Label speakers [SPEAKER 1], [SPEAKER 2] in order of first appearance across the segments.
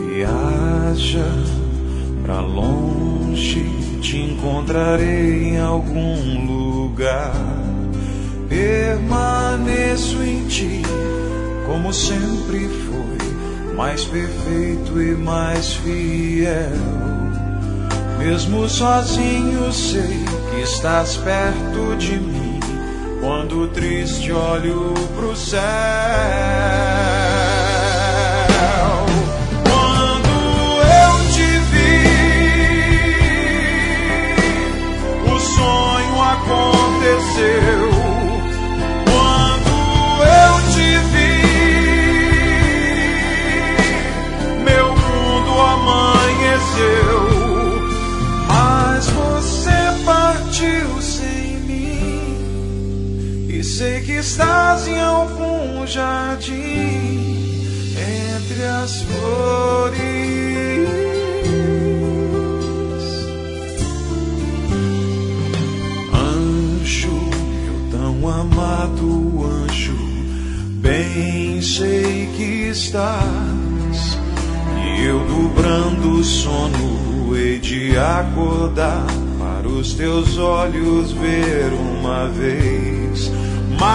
[SPEAKER 1] Viaja pra longe, te encontrarei em algum lugar. Permaneço em ti, como sempre foi, mais perfeito e mais fiel. Mesmo sozinho sei que estás perto de mim, quando triste olho pro céu. Quando eu te vi, o sonho aconteceu. Quando eu te vi, meu mundo amanheceu. Sei que estás em algum jardim entre as flores. Anjo, meu tão amado anjo, bem sei que estás. E eu, dobrando o sono, hei de acordar para os teus olhos ver uma vez. Mas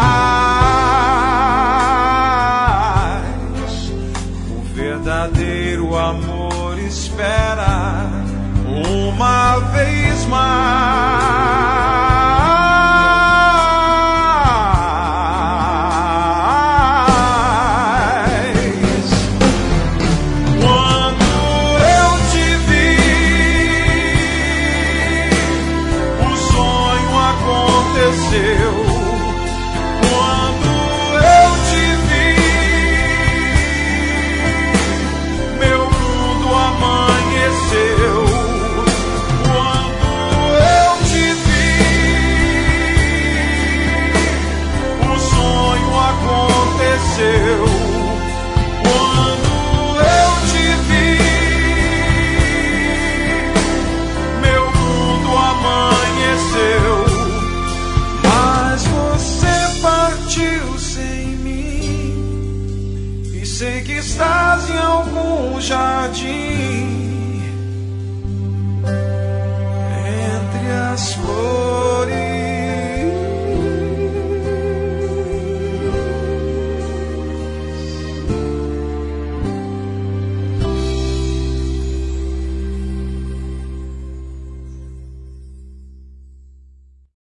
[SPEAKER 1] o verdadeiro amor espera uma vez mais. Quando eu te vi, o sonho aconteceu. Quando eu te vi, meu mundo amanheceu. Mas você partiu sem mim, e sei que estás em algum jardim